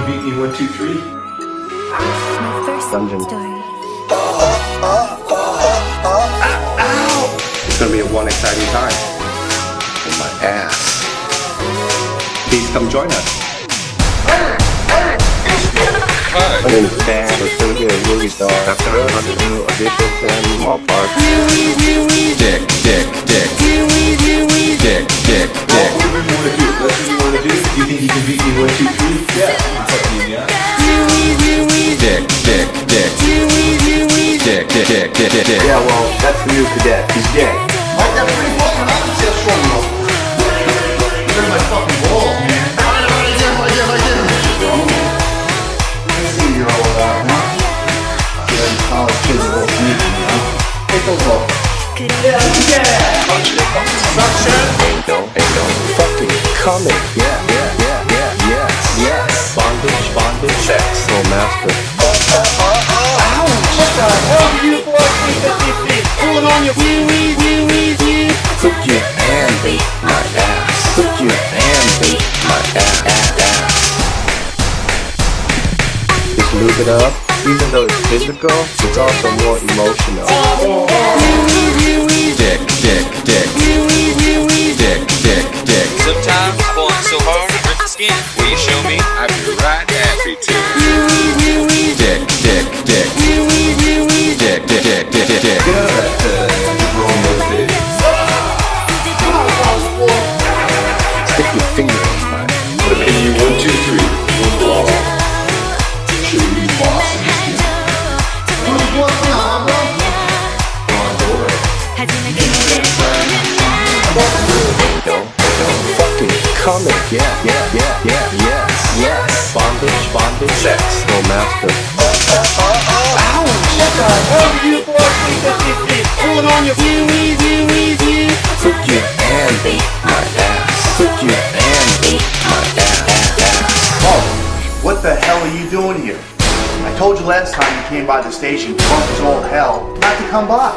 beat me 1, 2, 3? My first Dungeon. story. It's gonna be one exciting time. In my ass. Please come join us. Hi. My name is Stan. We're still here at Movie Star after another new audition and ballpark. Dick, dick, dick. Dick, dick, dick. What do you want to do? That's what you want to do? Do you think you can beat me 1, 2, 3? Yeah. Fuck you, yeah. Dick, dick, dick. Dick, dick, dick, dick, dick, dick. Yeah, well, that's the new cadet. He's gay. Mike, that's pretty fucking hot. See how strong you are. Look at my fucking balls, man. I see you're all about, huh? Yeah, you college kids are all sneaky, huh? Take those off. Yeah. Ain't no fucking coming. Yeah. Yes. Bondage, sex, no master. Put your hand in my ass. Put your hand in my ass. Just move it up. Even though it's physical, it's also more emotional. Dick, dick, dick. Dick, dick, dick. Sometimes pulling so hard it rips the skin. Will you show me? I'd be right happy to. Dick, dick, dick. Dick, dick, dick, dick, dick, dick. Get out of that wrong those days. Stick your finger in my ass. Okay, you 1, 2, 3. Overall. Should we be boss in this game? Who's boss now, bro? On board. Ain't no fucking coming. Yes. Bondage, sex, no master. Put your hand in my ass. Put your hand in my ass. Oh, what the hell are you doing here? I told you last time you came by the station, drunk as all hell, not to come by.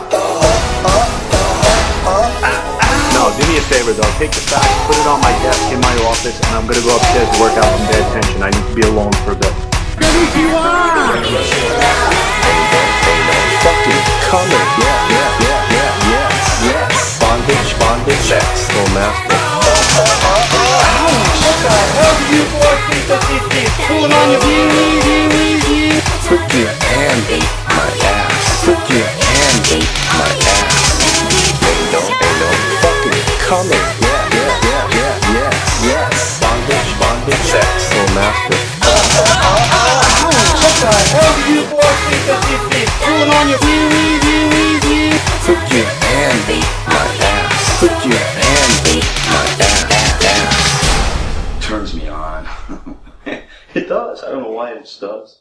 No, do me a favor though. Take the fax, put it on my desk in my office, and I'm gonna go upstairs to work out some dead tension. I need to be alone for a bit. Ain't no fucking coming. Yes. Bondage, sex, no master. Put your hand in my ass. Put your hand in my ass. Ain't no fucking coming. Yes. Bondage, sex, no master. Put your hand in my ass. Put your hand in my ass. Turns me on. It does. I don't know why it does.